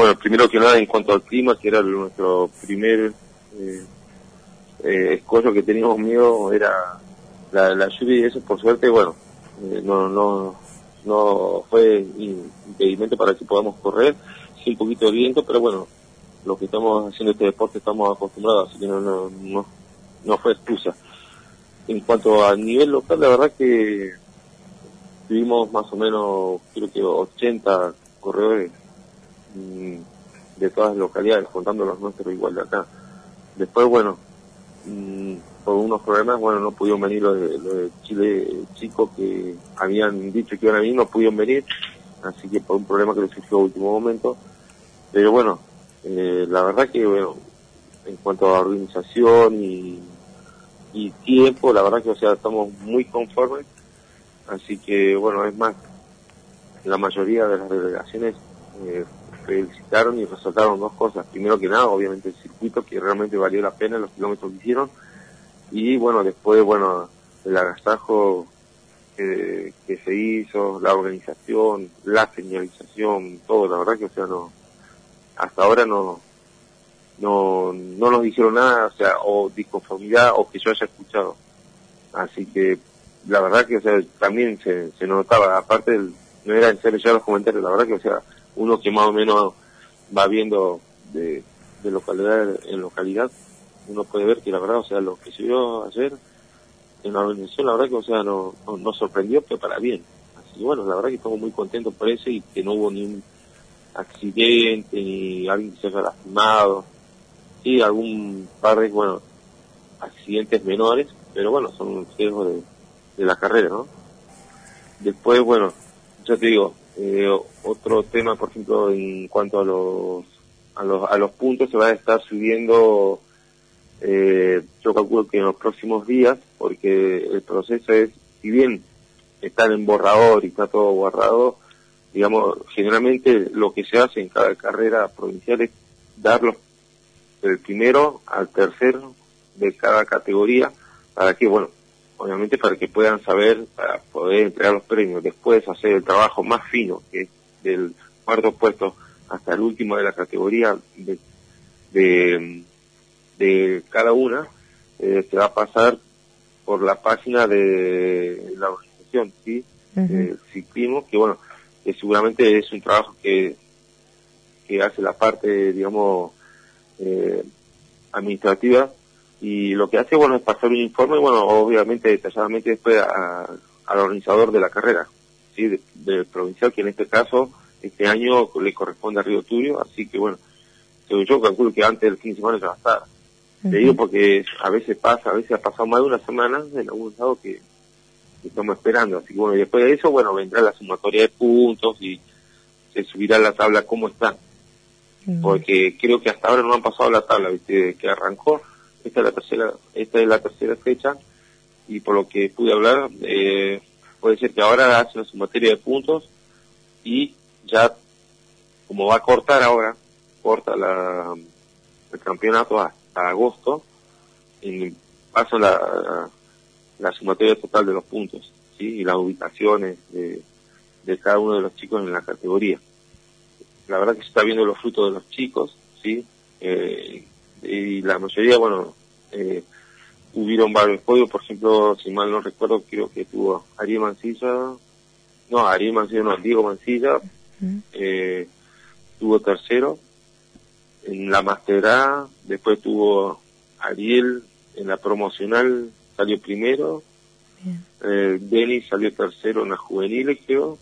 bueno, primero que nada en cuanto al clima, que era nuestro primer escollo que teníamos miedo, era la lluvia, y eso por suerte, bueno, no fue impedimento para que podamos correr, sí un poquito de viento, pero bueno, los que estamos haciendo este deporte estamos acostumbrados, así que no fue excusa. En cuanto a nivel local, la verdad que tuvimos más o menos, creo que 80 corredores de todas las localidades, contando los nuestros igual de acá. Después, bueno, por unos problemas, bueno, no pudieron venir los de Chile chicos que habían dicho que iban a venir, no pudieron venir, así que por un problema que les surgió a último momento. Pero bueno, la verdad que, bueno, en cuanto a organización y tiempo, la verdad que, o sea, estamos muy conformes, así que, bueno, es más, la mayoría de las delegaciones felicitaron y resaltaron dos cosas. Primero que nada, obviamente el circuito, que realmente valió la pena los kilómetros que hicieron, y bueno, después, bueno, el agasajo que se hizo, la organización, la señalización, todo, la verdad que, o sea, hasta ahora no nos dijeron nada, o sea, o disconformidad, o que yo haya escuchado. Así que, la verdad que, o sea, también se notaba, aparte no era en serio ya los comentarios, la verdad que, o sea, uno que más o menos va viendo de localidad en localidad, uno puede ver que la verdad, o sea, lo que se vio ayer en la organización, la verdad que, o sea, nos sorprendió, pero para bien. Así que bueno, la verdad que estamos muy contentos por eso, y que no hubo ni un accidente, ni alguien que se haya lastimado, sí, algún par de, bueno, accidentes menores, pero bueno, son un riesgo de la carrera, ¿no? Después, bueno, ya te digo, otro tema, por ejemplo, en cuanto a los puntos, se va a estar subiendo, yo calculo que en los próximos días, porque el proceso es, si bien está en borrador y está todo borrado, digamos, generalmente lo que se hace en cada carrera provincial es darlos del primero al tercero de cada categoría, para que, bueno, obviamente para que puedan saber, para poder entregar los premios, después hacer el trabajo más fino, que es del cuarto puesto hasta el último de la categoría de cada una, se va a pasar por la página de la organización, ¿sí? Uh-huh. Ciclismo, que bueno, que seguramente es un trabajo que hace la parte, digamos, administrativa, y lo que hace, bueno, es pasar un informe, bueno, obviamente detalladamente después al organizador de la carrera, ¿sí? Del provincial, que en este caso, este año le corresponde a Río Turio, así que bueno, yo calculo que antes del fin de semana ya va a estar. Uh-huh. Te digo porque a veces ha pasado más de una semana en algún estado que estamos esperando, así que bueno, y después de eso, bueno, vendrá la sumatoria de puntos y se subirá la tabla cómo está. Porque creo que hasta ahora no han pasado la tabla, ¿viste? Que arrancó, esta es la tercera fecha, y por lo que pude hablar, puede ser que ahora hacen su materia de puntos, y ya, como va a cortar ahora, corta el campeonato hasta agosto, y pasan la sumatoria total de los puntos, ¿sí? Y las ubicaciones de cada uno de los chicos en la categoría. La verdad que se está viendo los frutos de los chicos, ¿sí? Y la mayoría, bueno, hubieron varios podios, por ejemplo, si mal no recuerdo, creo que tuvo Diego Mancilla, Diego Mancilla, tuvo tercero en la Master A, después tuvo Ariel en la promocional, salió primero, Denis salió tercero en la juvenil, creo,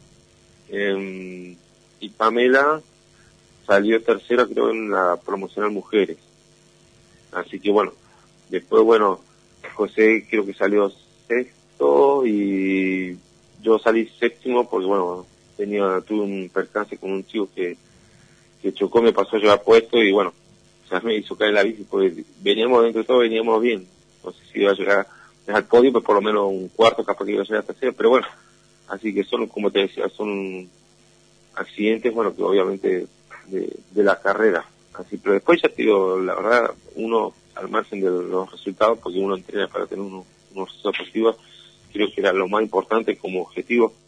y Pamela salió tercera, creo, en la promocional mujeres. Así que bueno, después, bueno, José creo que salió sexto, y yo salí séptimo porque, bueno, tuve un percance con un chico que chocó, me pasó a llevar puesto, y bueno, o sea, me hizo caer la bici, porque veníamos, dentro de todo veníamos bien. No sé si iba a llegar al podio, pero por lo menos un cuarto, capaz que iba a llegar a tercero, pero bueno, así que son, como te decía, son accidentes, bueno, que obviamente de la carrera. Así, pero después ya te digo, la verdad, uno, al margen de los resultados, porque uno entrena para tener unos resultados positivos, creo que era lo más importante como objetivo,